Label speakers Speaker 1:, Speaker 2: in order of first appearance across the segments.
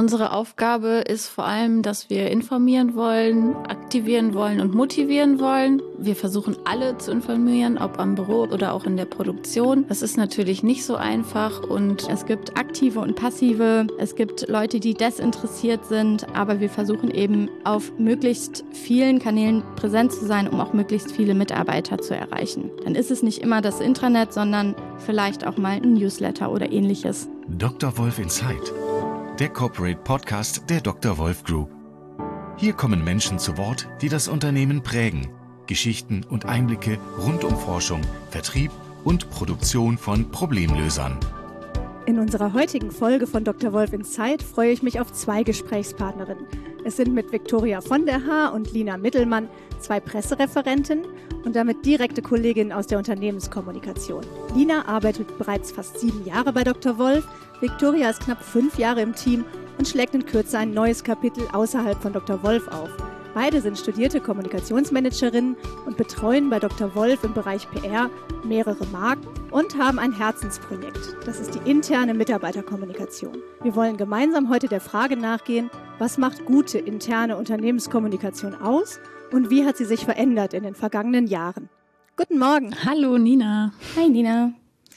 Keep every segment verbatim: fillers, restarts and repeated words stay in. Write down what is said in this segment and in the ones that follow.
Speaker 1: Unsere Aufgabe ist vor allem, dass wir informieren wollen, aktivieren wollen und motivieren wollen. Wir versuchen alle zu informieren, ob am Büro oder auch in der Produktion. Das ist natürlich nicht so einfach und
Speaker 2: es gibt aktive und passive, es gibt Leute, die desinteressiert sind, aber wir versuchen eben auf möglichst vielen Kanälen präsent zu sein, um auch möglichst viele Mitarbeiter zu erreichen. Dann ist es nicht immer das Intranet, sondern vielleicht auch mal ein Newsletter oder ähnliches.
Speaker 3: Doktor Wolf Insight, der Corporate Podcast der Doktor Wolf Group. Hier kommen Menschen zu Wort, die das Unternehmen prägen. Geschichten und Einblicke rund um Forschung, Vertrieb und Produktion von Problemlösern.
Speaker 4: In unserer heutigen Folge von Doktor Wolf Insight freue ich mich auf zwei Gesprächspartnerinnen. Es sind mit Viktoria von der Haar und Lina Mittelmann zwei Pressereferentinnen und damit direkte Kolleginnen aus der Unternehmenskommunikation. Lina arbeitet bereits fast sieben Jahre bei Doktor Wolf, Viktoria ist knapp fünf Jahre im Team und schlägt in Kürze ein neues Kapitel außerhalb von Doktor Wolf auf. Beide sind studierte Kommunikationsmanagerinnen und betreuen bei Doktor Wolf im Bereich P R mehrere Marken und haben ein Herzensprojekt. Das ist die interne Mitarbeiterkommunikation. Wir wollen gemeinsam heute der Frage nachgehen, was macht gute interne Unternehmenskommunikation aus und wie hat sie sich verändert in den vergangenen Jahren? Guten Morgen.
Speaker 1: Hallo Nina.
Speaker 2: Hi Nina.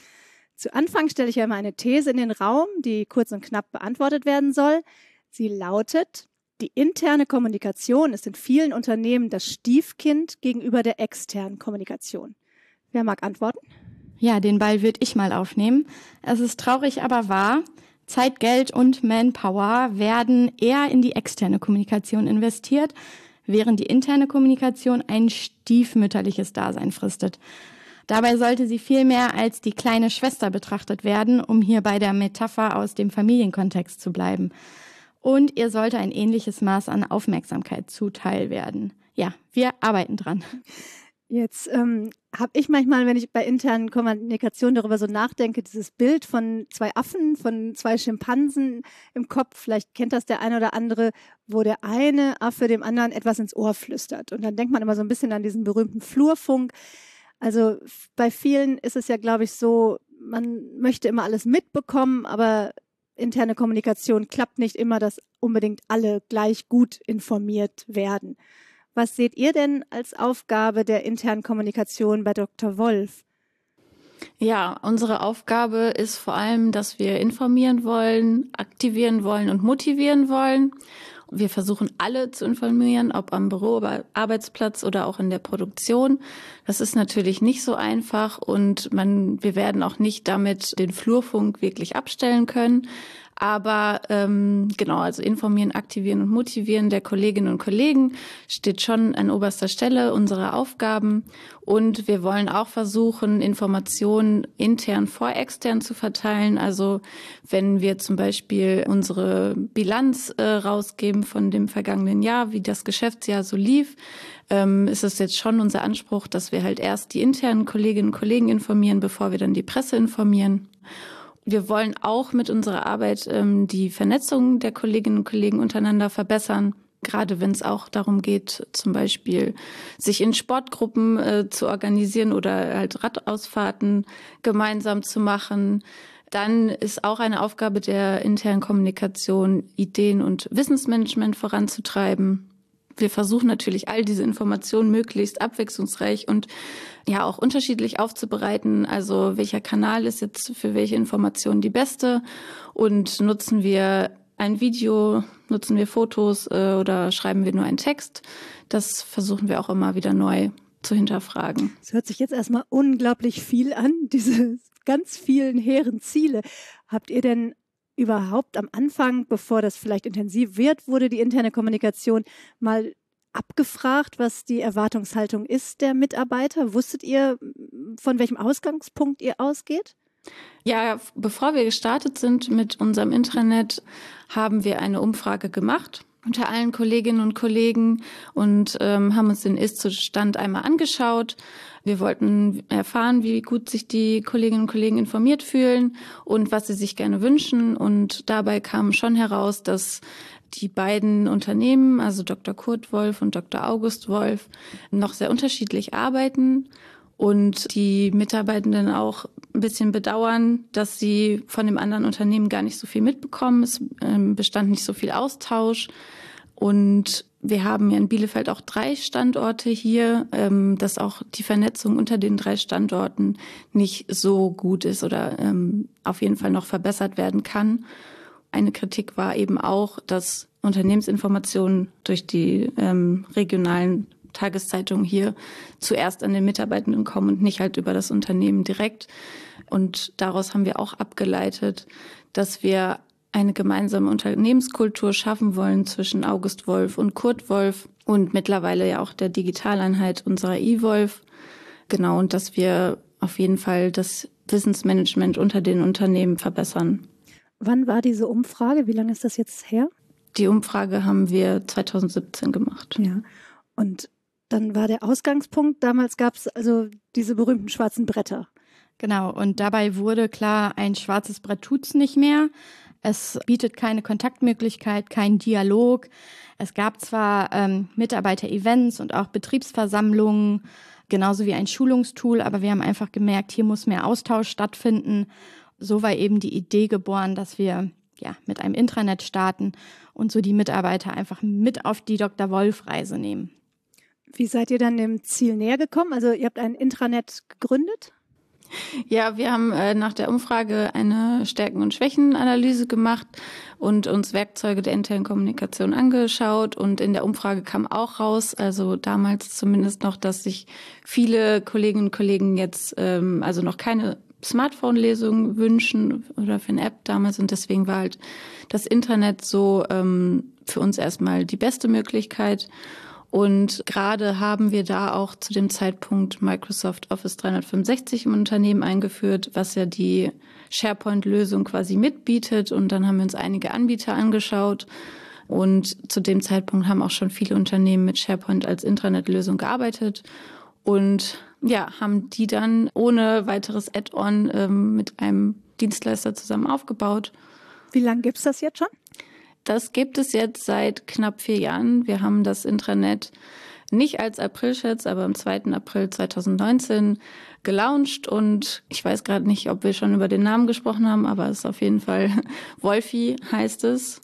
Speaker 4: Zu Anfang stelle ich ja mal eine These in den Raum, die kurz und knapp beantwortet werden soll. Sie lautet: Die interne Kommunikation ist in vielen Unternehmen das Stiefkind gegenüber der externen Kommunikation. Wer mag antworten?
Speaker 2: Ja, den Ball würde ich mal aufnehmen. Es ist traurig, aber wahr. Zeit, Geld und Manpower werden eher in die externe Kommunikation investiert, während die interne Kommunikation ein stiefmütterliches Dasein fristet. Dabei sollte sie vielmehr als die kleine Schwester betrachtet werden, um hier bei der Metapher aus dem Familienkontext zu bleiben. Und ihr sollte ein ähnliches Maß an Aufmerksamkeit zuteil werden. Ja, wir arbeiten dran.
Speaker 4: Jetzt ähm, habe ich manchmal, wenn ich bei internen Kommunikation darüber so nachdenke, dieses Bild von zwei Affen, von zwei Schimpansen im Kopf. Vielleicht kennt das der eine oder andere, wo der eine Affe dem anderen etwas ins Ohr flüstert. Und dann denkt man immer so ein bisschen an diesen berühmten Flurfunk. Also bei vielen ist es ja, glaube ich, so, man möchte immer alles mitbekommen, aber interne Kommunikation klappt nicht immer, dass unbedingt alle gleich gut informiert werden. Was seht ihr denn als Aufgabe der internen Kommunikation bei Doktor Wolf?
Speaker 1: Ja, unsere Aufgabe ist vor allem, dass wir informieren wollen, aktivieren wollen und motivieren wollen. Wir versuchen alle zu informieren, ob am Büro, Arbeitsplatz oder auch in der Produktion. Das ist natürlich nicht so einfach und man, wir werden auch nicht damit den Flurfunk wirklich abstellen können. Aber ähm, genau, also informieren, aktivieren und motivieren der Kolleginnen und Kollegen steht schon an oberster Stelle unserer Aufgaben. Und wir wollen auch versuchen, Informationen intern vor extern zu verteilen. Also wenn wir zum Beispiel unsere Bilanz äh, rausgeben von dem vergangenen Jahr, wie das Geschäftsjahr so lief, ähm, ist es jetzt schon unser Anspruch, dass wir halt erst die internen Kolleginnen und Kollegen informieren, bevor wir dann die Presse informieren. Wir wollen auch mit unserer Arbeit ähm, die Vernetzung der Kolleginnen und Kollegen untereinander verbessern. Gerade wenn es auch darum geht, zum Beispiel sich in Sportgruppen äh, zu organisieren oder halt Radausfahrten gemeinsam zu machen. Dann ist auch eine Aufgabe der internen Kommunikation, Ideen- und Wissensmanagement voranzutreiben. Wir versuchen natürlich, all diese Informationen möglichst abwechslungsreich und ja auch unterschiedlich aufzubereiten. Also welcher Kanal ist jetzt für welche Informationen die beste und nutzen wir ein Video, nutzen wir Fotos äh, oder schreiben wir nur einen Text? Das versuchen wir auch immer wieder neu zu hinterfragen.
Speaker 4: Es hört sich jetzt erstmal unglaublich viel an, diese ganz vielen hehren Ziele. Habt ihr denn überhaupt am Anfang, bevor das vielleicht intensiv wird, wurde die interne Kommunikation mal abgefragt, was die Erwartungshaltung ist der Mitarbeiter? Wusstet ihr, von welchem Ausgangspunkt ihr ausgeht?
Speaker 1: Ja, bevor wir gestartet sind mit unserem Intranet, haben wir eine Umfrage gemacht unter allen Kolleginnen und Kollegen und ähm, haben uns den Ist-Zustand einmal angeschaut. Wir wollten erfahren, wie gut sich die Kolleginnen und Kollegen informiert fühlen und was sie sich gerne wünschen. Und dabei kam schon heraus, dass die beiden Unternehmen, also Doktor Kurt Wolf und Doktor August Wolf, noch sehr unterschiedlich arbeiten und die Mitarbeitenden auch ein bisschen bedauern, dass sie von dem anderen Unternehmen gar nicht so viel mitbekommen. Es ähm, bestand nicht so viel Austausch. Und wir haben ja in Bielefeld auch drei Standorte hier, ähm, dass auch die Vernetzung unter den drei Standorten nicht so gut ist oder ähm, auf jeden Fall noch verbessert werden kann. Eine Kritik war eben auch, dass Unternehmensinformationen durch die ähm, regionalen Tageszeitungen hier zuerst an den Mitarbeitenden kommen und nicht halt über das Unternehmen direkt. Und daraus haben wir auch abgeleitet, dass wir eine gemeinsame Unternehmenskultur schaffen wollen zwischen August Wolf und Kurt Wolf und mittlerweile ja auch der Digitaleinheit unserer eWolf. Genau, und dass wir auf jeden Fall das Wissensmanagement unter den Unternehmen verbessern.
Speaker 4: Wann war diese Umfrage? Wie lange ist das jetzt her?
Speaker 1: Die Umfrage haben wir zwanzig siebzehn gemacht.
Speaker 4: Ja, und dann war der Ausgangspunkt, damals gab es also diese berühmten schwarzen Bretter.
Speaker 2: Genau, und dabei wurde klar, ein schwarzes Brett tut's nicht mehr. Es bietet keine Kontaktmöglichkeit, keinen Dialog. Es gab zwar ähm, Mitarbeiter-Events und auch Betriebsversammlungen, genauso wie ein Schulungstool, aber wir haben einfach gemerkt, hier muss mehr Austausch stattfinden. So war eben die Idee geboren, dass wir ja mit einem Intranet starten und so die Mitarbeiter einfach mit auf die Doktor Wolf-Reise nehmen.
Speaker 4: Wie seid ihr dann dem Ziel näher gekommen? Also ihr habt ein Intranet gegründet?
Speaker 1: Ja, wir haben äh, nach der Umfrage eine Stärken- und Schwächenanalyse gemacht und uns Werkzeuge der internen Kommunikation angeschaut. Und in der Umfrage kam auch raus, also damals zumindest noch, dass sich viele Kolleginnen und Kollegen jetzt ähm, also noch keine Smartphone-Lesung wünschen oder für eine App damals. Und deswegen war halt das Internet so ähm, für uns erstmal die beste Möglichkeit. Und gerade haben wir da auch zu dem Zeitpunkt Microsoft Office dreihundertfünfundsechzig im Unternehmen eingeführt, was ja die SharePoint-Lösung quasi mitbietet. Und dann haben wir uns einige Anbieter angeschaut. Und zu dem Zeitpunkt haben auch schon viele Unternehmen mit SharePoint als Intranet-Lösung gearbeitet. Und ja, haben die dann ohne weiteres Add-on ähm, mit einem Dienstleister zusammen aufgebaut.
Speaker 4: Wie lange gibt es das jetzt schon?
Speaker 1: Das gibt es jetzt seit knapp vier Jahren. Wir haben das Intranet nicht als Aprilscherz, aber am zweiten April zweitausendneunzehn gelauncht. Und ich weiß gerade nicht, ob wir schon über den Namen gesprochen haben, aber es ist auf jeden Fall Wolfi heißt es.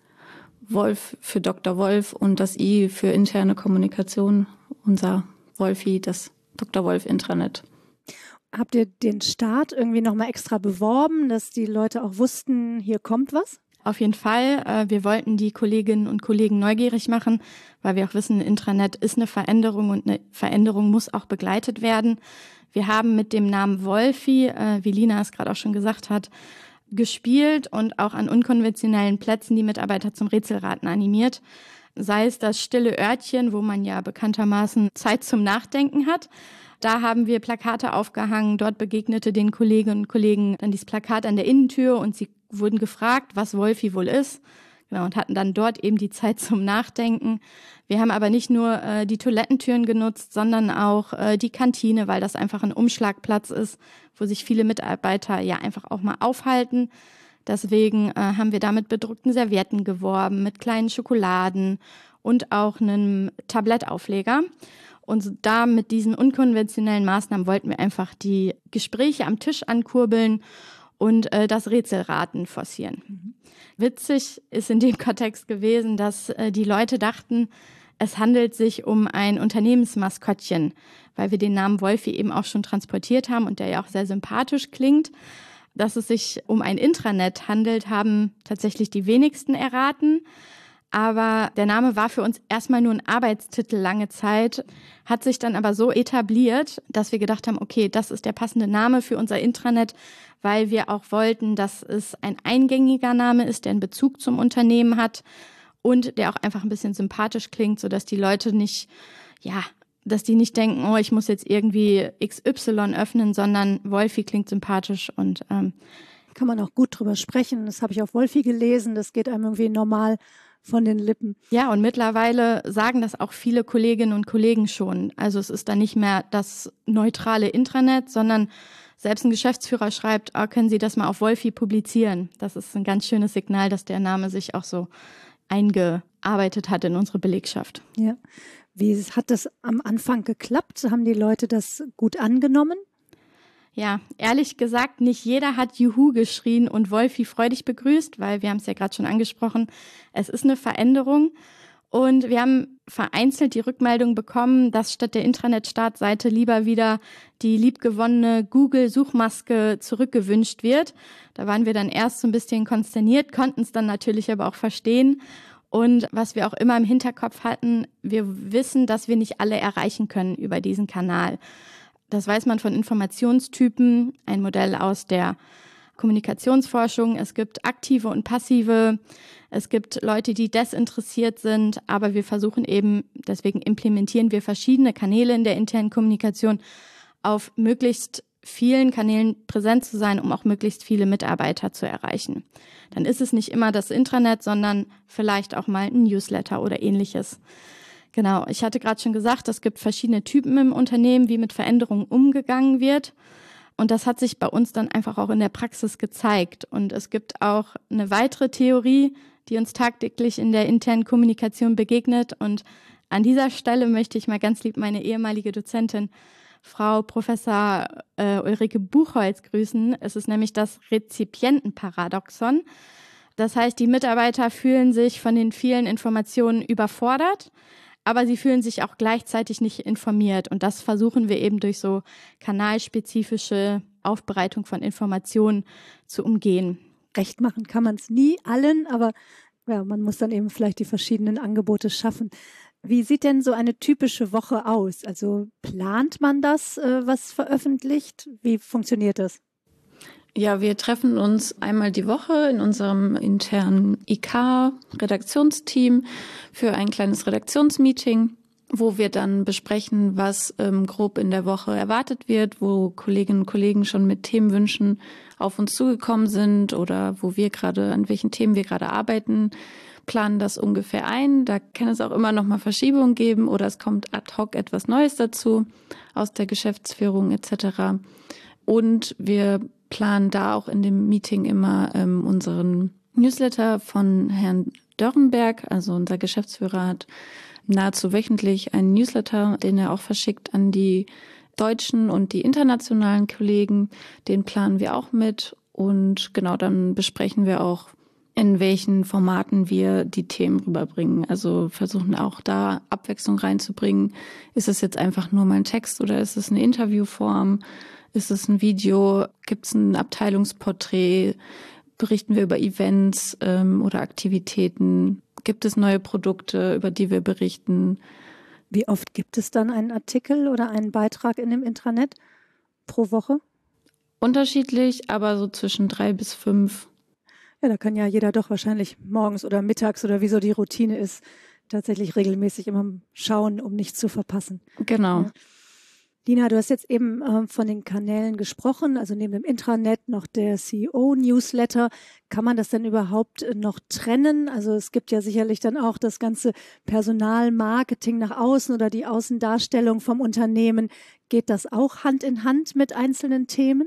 Speaker 1: Wolf für Doktor Wolf und das I für interne Kommunikation. Unser Wolfi, das Doktor Wolf Intranet.
Speaker 4: Habt ihr den Start irgendwie nochmal extra beworben, dass die Leute auch wussten, hier kommt was?
Speaker 2: Auf jeden Fall. Wir wollten die Kolleginnen und Kollegen neugierig machen, weil wir auch wissen, ein Intranet ist eine Veränderung und eine Veränderung muss auch begleitet werden. Wir haben mit dem Namen Wolfi, wie Lina es gerade auch schon gesagt hat, gespielt und auch an unkonventionellen Plätzen die Mitarbeiter zum Rätselraten animiert. Sei es das stille Örtchen, wo man ja bekanntermaßen Zeit zum Nachdenken hat. Da haben wir Plakate aufgehangen, dort begegnete den Kolleginnen und Kollegen dann dieses Plakat an der Innentür und sie wurden gefragt, was Wolfi wohl ist. Genau, und hatten dann dort eben die Zeit zum Nachdenken. Wir haben aber nicht nur äh, die Toilettentüren genutzt, sondern auch äh, die Kantine, weil das einfach ein Umschlagplatz ist, wo sich viele Mitarbeiter ja einfach auch mal aufhalten. Deswegen äh, haben wir da mit bedruckten Servietten geworben, mit kleinen Schokoladen und auch einem Tablettaufleger. Und da mit diesen unkonventionellen Maßnahmen wollten wir einfach die Gespräche am Tisch ankurbeln und äh, das Rätselraten forcieren. Mhm. Witzig ist in dem Kontext gewesen, dass äh, die Leute dachten, es handelt sich um ein Unternehmensmaskottchen, weil wir den Namen Wolfi eben auch schon transportiert haben und der ja auch sehr sympathisch klingt. Dass es sich um ein Intranet handelt, haben tatsächlich die wenigsten erraten. Aber der Name war für uns erstmal nur ein Arbeitstitel lange Zeit, hat sich dann aber so etabliert, dass wir gedacht haben, okay, das ist der passende Name für unser Intranet, weil wir auch wollten, dass es ein eingängiger Name ist, der einen Bezug zum Unternehmen hat und der auch einfach ein bisschen sympathisch klingt, sodass die Leute nicht, ja, dass die nicht denken, oh, ich muss jetzt irgendwie X Y öffnen, sondern Wolfi klingt sympathisch und ähm,
Speaker 4: kann man auch gut drüber sprechen. Das habe ich auf Wolfi gelesen, das geht einem irgendwie normal von den Lippen.
Speaker 2: Ja, und mittlerweile sagen das auch viele Kolleginnen und Kollegen schon. Also es ist dann nicht mehr das neutrale Intranet, sondern selbst ein Geschäftsführer schreibt, oh, können Sie das mal auf Wolfi publizieren? Das ist ein ganz schönes Signal, dass der Name sich auch so einge, eingearbeitet hat in unsere Belegschaft.
Speaker 4: Ja. Wie hat das am Anfang geklappt? Haben die Leute das gut angenommen?
Speaker 2: Ja, ehrlich gesagt, nicht jeder hat Juhu geschrien und Wolfi freudig begrüßt, weil wir haben es ja gerade schon angesprochen, es ist eine Veränderung. Und wir haben vereinzelt die Rückmeldung bekommen, dass statt der Intranet-Startseite lieber wieder die liebgewonnene Google-Suchmaske zurückgewünscht wird. Da waren wir dann erst so ein bisschen konsterniert, konnten es dann natürlich aber auch verstehen. Und was wir auch immer im Hinterkopf hatten, wir wissen, dass wir nicht alle erreichen können über diesen Kanal. Das weiß man von Informationstypen, ein Modell aus der Kommunikationsforschung. Es gibt aktive und passive. Es gibt Leute, die desinteressiert sind, aber wir versuchen eben, deswegen implementieren wir verschiedene Kanäle in der internen Kommunikation, auf möglichst vielen Kanälen präsent zu sein, um auch möglichst viele Mitarbeiter zu erreichen. Dann ist es nicht immer das Intranet, sondern vielleicht auch mal ein Newsletter oder ähnliches. Genau, ich hatte gerade schon gesagt, es gibt verschiedene Typen im Unternehmen, wie mit Veränderungen umgegangen wird. Und das hat sich bei uns dann einfach auch in der Praxis gezeigt. Und es gibt auch eine weitere Theorie, die uns tagtäglich in der internen Kommunikation begegnet. Und an dieser Stelle möchte ich mal ganz lieb meine ehemalige Dozentin, Frau Professor äh, Ulrike Buchholz, grüßen. Es ist nämlich das Rezipientenparadoxon. Das heißt, die Mitarbeiter fühlen sich von den vielen Informationen überfordert, aber sie fühlen sich auch gleichzeitig nicht informiert. Und das versuchen wir eben durch so kanalspezifische Aufbereitung von Informationen zu umgehen.
Speaker 4: Recht machen kann man es nie allen, aber ja, man muss dann eben vielleicht die verschiedenen Angebote schaffen. Wie sieht denn so eine typische Woche aus? Also plant man das, äh, was veröffentlicht? Wie funktioniert das?
Speaker 1: Ja, wir treffen uns einmal die Woche in unserem internen I K-Redaktionsteam für ein kleines Redaktionsmeeting, wo wir dann besprechen, was ähm, grob in der Woche erwartet wird, wo Kolleginnen und Kollegen schon mit Themenwünschen auf uns zugekommen sind oder wo wir gerade, an welchen Themen wir gerade arbeiten, planen das ungefähr ein. Da kann es auch immer noch mal Verschiebungen geben oder es kommt ad hoc etwas Neues dazu aus der Geschäftsführung et cetera. Und wir planen da auch in dem Meeting immer ähm, unseren Newsletter von Herrn Dörrenberg. Also unser Geschäftsführer hat nahezu wöchentlich einen Newsletter, den er auch verschickt an die deutschen und die internationalen Kollegen. Den planen wir auch mit. Und genau, dann besprechen wir auch, in welchen Formaten wir die Themen rüberbringen. Also versuchen auch da Abwechslung reinzubringen. Ist es jetzt einfach nur mal ein Text oder ist es eine Interviewform? Ist es ein Video? Gibt es ein Abteilungsporträt? Berichten wir über Events ähm, oder Aktivitäten? Gibt es neue Produkte, über die wir berichten?
Speaker 4: Wie oft gibt es dann einen Artikel oder einen Beitrag in dem Intranet pro Woche?
Speaker 1: Unterschiedlich, aber so zwischen drei bis fünf.
Speaker 4: Ja, da kann ja jeder doch wahrscheinlich morgens oder mittags oder wie so die Routine ist, tatsächlich regelmäßig immer schauen, um nichts zu verpassen.
Speaker 1: Genau.
Speaker 4: Ja. Lina, du hast jetzt eben äh, von den Kanälen gesprochen, also neben dem Intranet noch der C E O-Newsletter. Kann man das denn überhaupt äh, noch trennen? Also es gibt ja sicherlich dann auch das ganze Personalmarketing nach außen oder die Außendarstellung vom Unternehmen. Geht das auch Hand in Hand mit einzelnen Themen?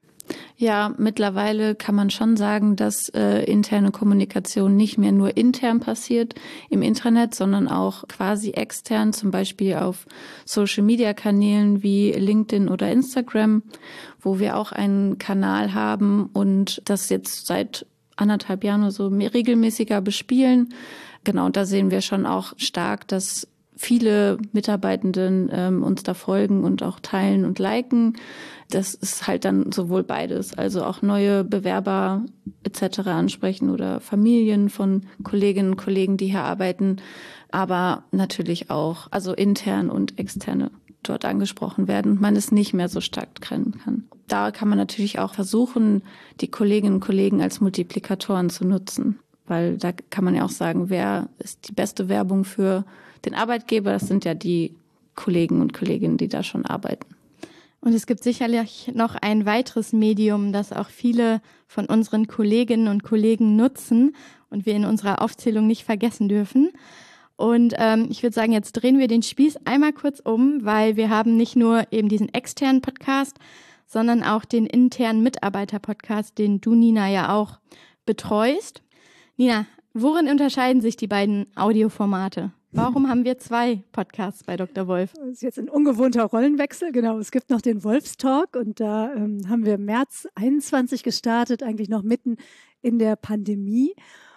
Speaker 1: Ja, mittlerweile kann man schon sagen, dass äh, interne Kommunikation nicht mehr nur intern passiert im Intranet, sondern auch quasi extern, zum Beispiel auf Social-Media-Kanälen wie LinkedIn oder Instagram, wo wir auch einen Kanal haben und das jetzt seit anderthalb Jahren oder so regelmäßiger bespielen. Genau, da sehen wir schon auch stark, dass viele Mitarbeitenden ähm, uns da folgen und auch teilen und liken. Das ist halt dann sowohl beides, also auch neue Bewerber et cetera ansprechen oder Familien von Kolleginnen und Kollegen, die hier arbeiten, aber natürlich auch, also intern und externe dort angesprochen werden und man es nicht mehr so stark trennen kann. Da kann man natürlich auch versuchen, die Kolleginnen und Kollegen als Multiplikatoren zu nutzen, weil da kann man ja auch sagen, wer ist die beste Werbung für den Arbeitgeber? Das sind ja die Kollegen und Kolleginnen, die da schon arbeiten.
Speaker 2: Und es gibt sicherlich noch ein weiteres Medium, das auch viele von unseren Kolleginnen und Kollegen nutzen und wir in unserer Aufzählung nicht vergessen dürfen. Und ähm, ich würde sagen, jetzt drehen wir den Spieß einmal kurz um, weil wir haben nicht nur eben diesen externen Podcast, sondern auch den internen Mitarbeiter-Podcast, den du, Nina, ja auch betreust. Nina, Worin unterscheiden sich die beiden Audioformate? Warum haben wir zwei Podcasts bei Doktor Wolf?
Speaker 4: Das ist jetzt ein ungewohnter Rollenwechsel, genau. Es gibt noch den Wolfstalk und da ähm, haben wir im März einundzwanzig gestartet, eigentlich noch mitten in der Pandemie,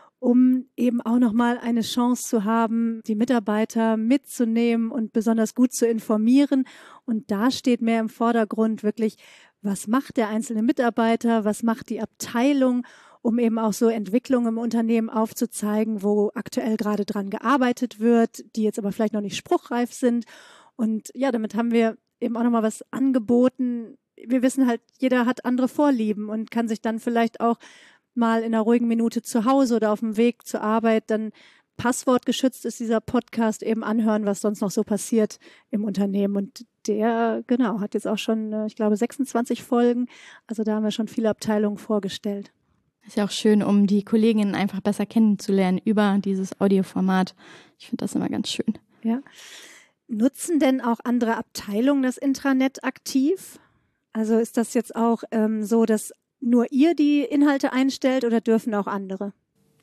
Speaker 4: um eben auch nochmal eine Chance zu haben, die Mitarbeiter mitzunehmen und besonders gut zu informieren. Und da steht mehr im Vordergrund wirklich, was macht der einzelne Mitarbeiter, was macht die Abteilung, um eben auch so Entwicklungen im Unternehmen aufzuzeigen, wo aktuell gerade dran gearbeitet wird, die jetzt aber vielleicht noch nicht spruchreif sind. Und ja, damit haben wir eben auch nochmal was angeboten. Wir wissen halt, jeder hat andere Vorlieben und kann sich dann vielleicht auch mal in einer ruhigen Minute zu Hause oder auf dem Weg zur Arbeit dann passwortgeschützt ist dieser Podcast eben anhören, was sonst noch so passiert im Unternehmen. Und der, genau, hat jetzt auch schon, ich glaube, sechsundzwanzig Folgen. Also da haben wir schon viele Abteilungen vorgestellt.
Speaker 2: Ist ja auch schön, um die Kolleginnen einfach besser kennenzulernen über dieses Audioformat. Ich finde das immer ganz schön.
Speaker 4: Ja. Nutzen denn auch andere Abteilungen das Intranet aktiv? Also ist das jetzt auch ähm, so, dass nur ihr die Inhalte einstellt oder dürfen auch andere?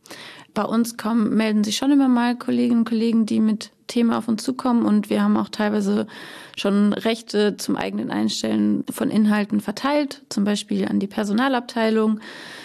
Speaker 1: Bei uns kommen, melden sich schon immer mal Kolleginnen und Kollegen, die mit Themen auf uns zukommen, und wir haben auch teilweise schon Rechte zum eigenen Einstellen von Inhalten verteilt, zum Beispiel an die Personalabteilung,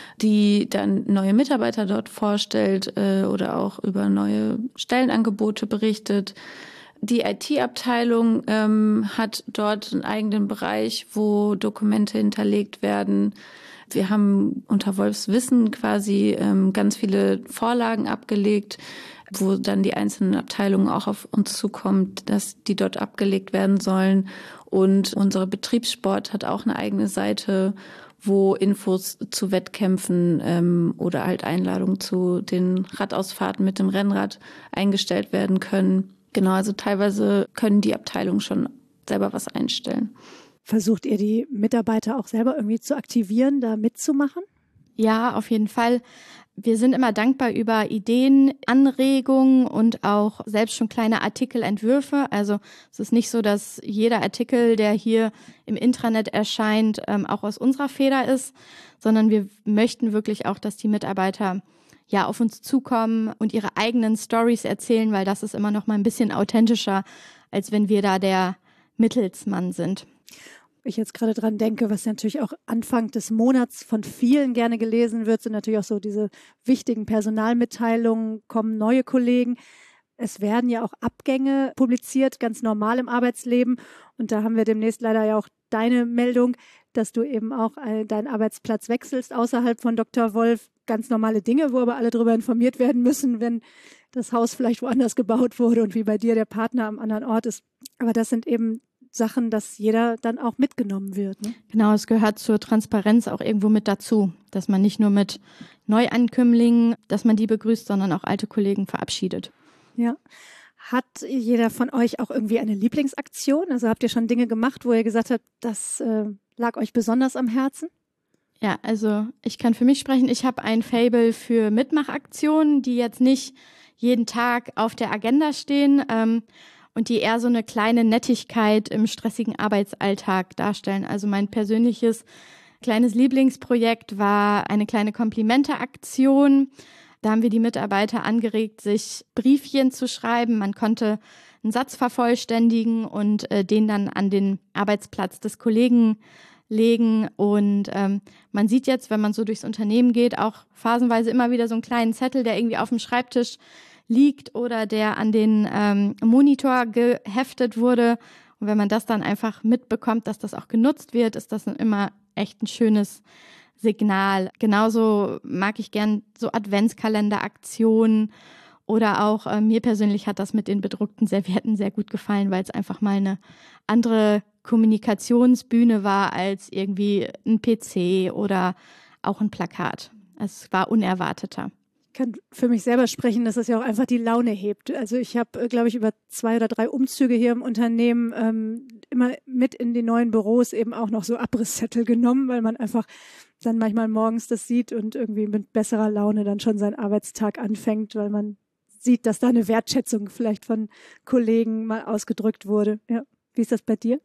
Speaker 1: die dann neue Mitarbeiter dort vorstellt äh, oder auch über neue Stellenangebote berichtet. Die I T-Abteilung ähm, hat dort einen eigenen Bereich, wo Dokumente hinterlegt werden. Wir haben unter Wolfswissen quasi ähm, ganz viele Vorlagen abgelegt, wo dann die einzelnen Abteilungen auch auf uns zukommt, dass die dort abgelegt werden sollen. Und unsere Betriebssport hat auch eine eigene Seite, wo Infos zu Wettkämpfen ähm, oder halt Einladungen zu den Radausfahrten mit dem Rennrad eingestellt werden können. Genau, also teilweise können die Abteilungen schon selber was einstellen.
Speaker 4: Versucht ihr die Mitarbeiter auch selber irgendwie zu aktivieren, da mitzumachen?
Speaker 2: Ja, auf jeden Fall. Wir sind immer dankbar über Ideen, Anregungen und auch selbst schon kleine Artikelentwürfe. Also es ist nicht so, dass jeder Artikel, der hier im Intranet erscheint, ähm, auch aus unserer Feder ist, sondern wir möchten wirklich auch, dass die Mitarbeiter ja auf uns zukommen und ihre eigenen Stories erzählen, weil das ist immer noch mal ein bisschen authentischer, als wenn wir da der Mittelsmann sind.
Speaker 4: Ich jetzt gerade dran denke, was natürlich auch Anfang des Monats von vielen gerne gelesen wird, sind natürlich auch so diese wichtigen Personalmitteilungen, kommen neue Kollegen. Es werden ja auch Abgänge publiziert, ganz normal im Arbeitsleben. Und da haben wir demnächst leider ja auch deine Meldung, dass du eben auch deinen Arbeitsplatz wechselst außerhalb von Doktor Wolf. Ganz normale Dinge, wo aber alle darüber informiert werden müssen, wenn das Haus vielleicht woanders gebaut wurde und wie bei dir der Partner am anderen Ort ist. Aber das sind eben Sachen, dass jeder dann auch mitgenommen wird. Ne?
Speaker 2: Genau, es gehört zur Transparenz auch irgendwo mit dazu, dass man nicht nur mit Neuankömmlingen, dass man die begrüßt, sondern auch alte Kollegen verabschiedet.
Speaker 4: Ja. Hat jeder von euch auch irgendwie eine Lieblingsaktion? Also habt ihr schon Dinge gemacht, wo ihr gesagt habt, das äh, lag euch besonders am Herzen?
Speaker 2: Ja, also ich kann für mich sprechen. Ich habe ein Faible für Mitmachaktionen, die jetzt nicht jeden Tag auf der Agenda stehen, ähm, und die eher so eine kleine Nettigkeit im stressigen Arbeitsalltag darstellen. Also mein persönliches kleines Lieblingsprojekt war eine kleine Komplimente-Aktion. Da haben wir die Mitarbeiter angeregt, sich Briefchen zu schreiben. Man konnte einen Satz vervollständigen und äh, den dann an den Arbeitsplatz des Kollegen legen. Und ähm, man sieht jetzt, wenn man so durchs Unternehmen geht, auch phasenweise immer wieder so einen kleinen Zettel, der irgendwie auf dem Schreibtisch liegt oder der an den ähm, Monitor geheftet wurde. Und wenn man das dann einfach mitbekommt, dass das auch genutzt wird, ist das immer echt ein schönes Signal. Genauso mag ich gern so Adventskalenderaktionen oder auch äh, mir persönlich hat das mit den bedruckten Servietten sehr gut gefallen, weil es einfach mal eine andere Kommunikationsbühne war als irgendwie ein P C oder auch ein Plakat. Es war unerwarteter.
Speaker 4: Ich kann für mich selber sprechen, dass es ja auch einfach die Laune hebt. Also ich habe, glaube ich, über zwei oder drei Umzüge hier im Unternehmen ähm, immer mit in die neuen Büros eben auch noch so Abrisszettel genommen, weil man einfach dann manchmal morgens das sieht und irgendwie mit besserer Laune dann schon seinen Arbeitstag anfängt, weil man sieht, dass da eine Wertschätzung vielleicht von Kollegen mal ausgedrückt wurde. Ja. Wie ist das bei dir?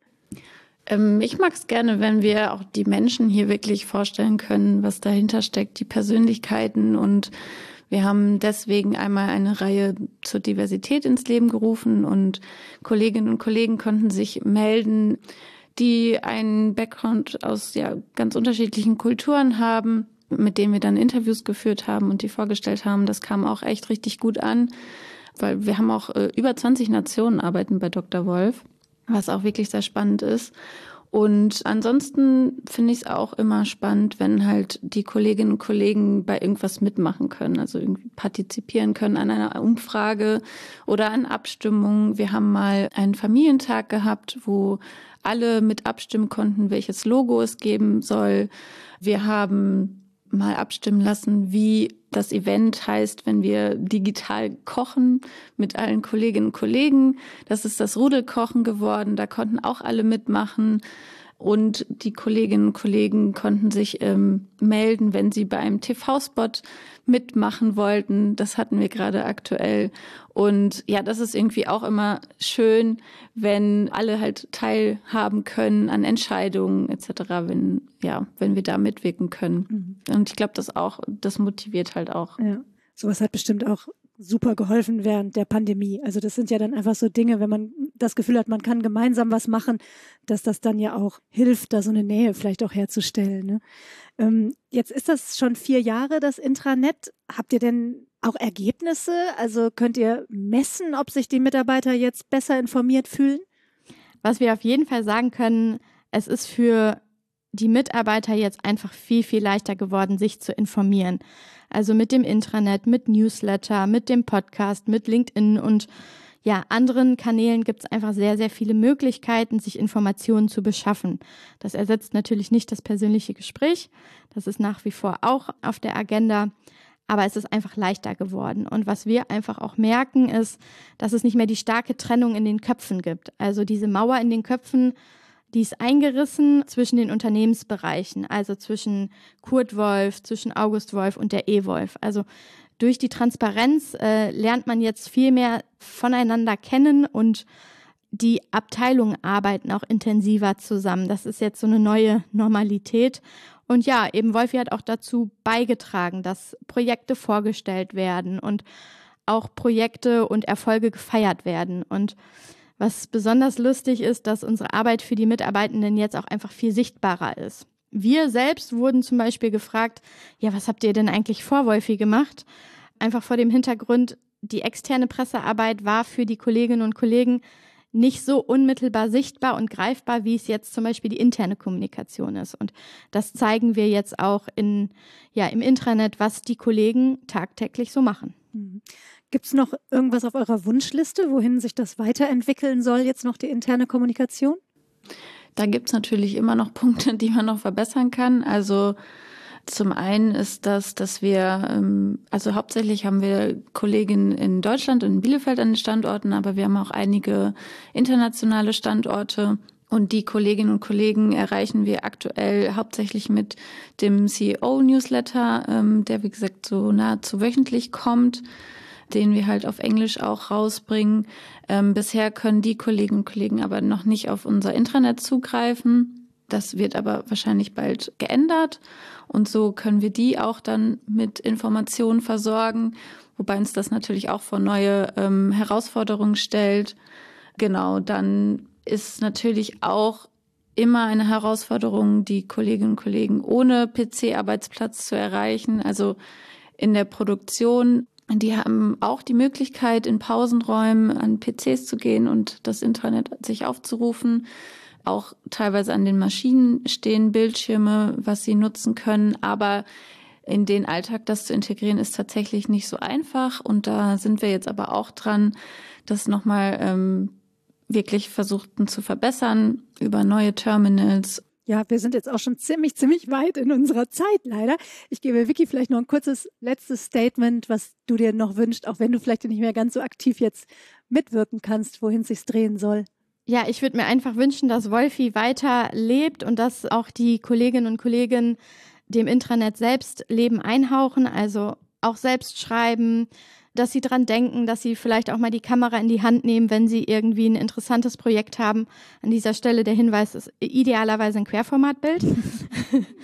Speaker 1: Ähm, ich mag es gerne, wenn wir auch die Menschen hier wirklich vorstellen können, was dahinter steckt, die Persönlichkeiten und Wir haben deswegen einmal eine Reihe zur Diversität ins Leben gerufen und Kolleginnen und Kollegen konnten sich melden, die einen Background aus ja ganz unterschiedlichen Kulturen haben, mit denen wir dann Interviews geführt haben und die vorgestellt haben. Das kam auch echt richtig gut an, weil wir haben auch äh, über zwanzig Nationen arbeiten bei Doktor Wolf, was auch wirklich sehr spannend ist. Und ansonsten finde ich es auch immer spannend, wenn halt die Kolleginnen und Kollegen bei irgendwas mitmachen können, also irgendwie partizipieren können an einer Umfrage oder an Abstimmungen. Wir haben mal einen Familientag gehabt, wo alle mit abstimmen konnten, welches Logo es geben soll. Wir haben mal abstimmen lassen, wie das Event heißt, wenn wir digital kochen mit allen Kolleginnen und Kollegen. Das ist das Rudelkochen geworden. Da konnten auch alle mitmachen. Und die Kolleginnen und Kollegen konnten sich ähm, melden, wenn sie bei einem T V-Spot mitmachen wollten. Das hatten wir gerade aktuell. Und ja, das ist irgendwie auch immer schön, wenn alle halt teilhaben können an Entscheidungen et cetera, wenn, ja, wenn wir da mitwirken können. Mhm. Und ich glaube, das auch, das motiviert halt auch.
Speaker 4: Ja, sowas hat bestimmt auch super geholfen während der Pandemie. Also das sind ja dann einfach so Dinge, wenn man das Gefühl hat, man kann gemeinsam was machen, dass das dann ja auch hilft, da so eine Nähe vielleicht auch herzustellen. Ne? Ähm, jetzt ist das schon vier Jahre, das Intranet. Habt ihr denn auch Ergebnisse? Also könnt ihr messen, ob sich die Mitarbeiter jetzt besser informiert fühlen?
Speaker 2: Was wir auf jeden Fall sagen können, es ist für die Mitarbeiter jetzt einfach viel, viel leichter geworden, sich zu informieren. Also mit dem Intranet, mit Newsletter, mit dem Podcast, mit LinkedIn und ja, anderen Kanälen gibt es einfach sehr, sehr viele Möglichkeiten, sich Informationen zu beschaffen. Das ersetzt natürlich nicht das persönliche Gespräch. Das ist nach wie vor auch auf der Agenda. Aber es ist einfach leichter geworden. Und was wir einfach auch merken, ist, dass es nicht mehr die starke Trennung in den Köpfen gibt. Also diese Mauer in den Köpfen, die ist eingerissen zwischen den Unternehmensbereichen, also zwischen Kurt Wolf, zwischen August Wolf und der E-Wolf. Also durch die Transparenz äh, lernt man jetzt viel mehr voneinander kennen und die Abteilungen arbeiten auch intensiver zusammen. Das ist jetzt so eine neue Normalität. Und ja, eben Wolfi hat auch dazu beigetragen, dass Projekte vorgestellt werden und auch Projekte und Erfolge gefeiert werden. Und was besonders lustig ist, dass unsere Arbeit für die Mitarbeitenden jetzt auch einfach viel sichtbarer ist. Wir selbst wurden zum Beispiel gefragt, ja, was habt ihr denn eigentlich vor Wolfi gemacht? Einfach vor dem Hintergrund, die externe Pressearbeit war für die Kolleginnen und Kollegen nicht so unmittelbar sichtbar und greifbar, wie es jetzt zum Beispiel die interne Kommunikation ist. Und das zeigen wir jetzt auch in, ja, im Intranet, was die Kollegen tagtäglich so machen.
Speaker 4: Mhm. Gibt es noch irgendwas auf eurer Wunschliste, wohin sich das weiterentwickeln soll, jetzt noch die interne Kommunikation?
Speaker 1: Da gibt es natürlich immer noch Punkte, die man noch verbessern kann. Also zum einen ist das, dass wir, also hauptsächlich haben wir Kolleginnen in Deutschland und in Bielefeld an den Standorten, aber wir haben auch einige internationale Standorte. Und die Kolleginnen und Kollegen erreichen wir aktuell hauptsächlich mit dem C E O-Newsletter, der wie gesagt so nahezu wöchentlich kommt, den wir halt auf Englisch auch rausbringen. Ähm, bisher können die Kolleginnen und Kollegen aber noch nicht auf unser Intranet zugreifen. Das wird aber wahrscheinlich bald geändert. Und so können wir die auch dann mit Informationen versorgen, wobei uns das natürlich auch vor neue ähm, Herausforderungen stellt. Genau, dann ist natürlich auch immer eine Herausforderung, die Kolleginnen und Kollegen ohne P C-Arbeitsplatz zu erreichen. Also in der Produktion. Die haben auch die Möglichkeit, in Pausenräumen an P Cs zu gehen und das Intranet sich aufzurufen. Auch teilweise an den Maschinen stehen Bildschirme, was sie nutzen können. Aber in den Alltag das zu integrieren, ist tatsächlich nicht so einfach. Und da sind wir jetzt aber auch dran, das nochmal ähm, wirklich versuchten zu verbessern über neue Terminals.
Speaker 4: Ja, wir sind jetzt auch schon ziemlich, ziemlich weit in unserer Zeit leider. Ich gebe Vicky vielleicht noch ein kurzes letztes Statement, was du dir noch wünschst, auch wenn du vielleicht nicht mehr ganz so aktiv jetzt mitwirken kannst, wohin es sich drehen soll.
Speaker 2: Ja, ich würde mir einfach wünschen, dass Wolfi weiter lebt und dass auch die Kolleginnen und Kollegen dem Intranet selbst Leben einhauchen, also auch selbst schreiben, dass sie dran denken, dass sie vielleicht auch mal die Kamera in die Hand nehmen, wenn sie irgendwie ein interessantes Projekt haben. An dieser Stelle der Hinweis ist idealerweise ein Querformatbild.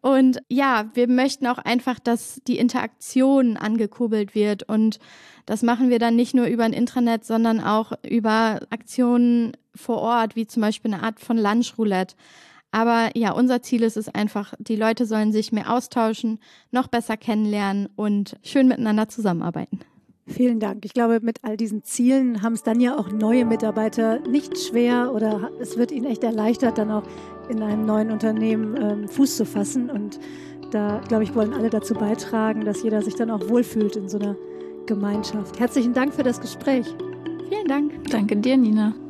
Speaker 2: Und ja, wir möchten auch einfach, dass die Interaktion angekurbelt wird. Und das machen wir dann nicht nur über ein Intranet, sondern auch über Aktionen vor Ort, wie zum Beispiel eine Art von Lunchroulette. Aber ja, unser Ziel ist es einfach, die Leute sollen sich mehr austauschen, noch besser kennenlernen und schön miteinander zusammenarbeiten.
Speaker 4: Vielen Dank. Ich glaube, mit all diesen Zielen haben es dann ja auch neue Mitarbeiter nicht schwer oder es wird ihnen echt erleichtert, dann auch in einem neuen Unternehmen ähm, Fuß zu fassen. Und da, glaube ich, wollen alle dazu beitragen, dass jeder sich dann auch wohlfühlt in so einer Gemeinschaft. Herzlichen Dank für das Gespräch.
Speaker 2: Vielen Dank.
Speaker 1: Danke dir, Nina.